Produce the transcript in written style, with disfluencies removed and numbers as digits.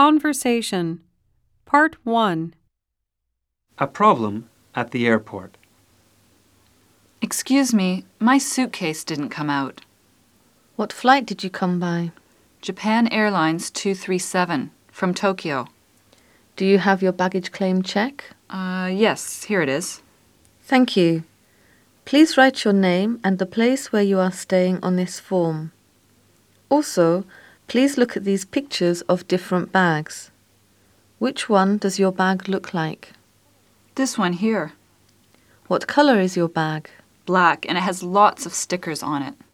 Conversation Part 1. A problem at the airport. Excuse me, my suitcase didn't come out. What flight did you come by? Japan Airlines 237 from Tokyo. Do you have your baggage claim check? Yes, here it is. Thank you. Please write your name and the place where you are staying on this form. Also, please look at these pictures of different bags. Which one does your bag look like? This one here. What color is your bag? Black, and it has lots of stickers on it.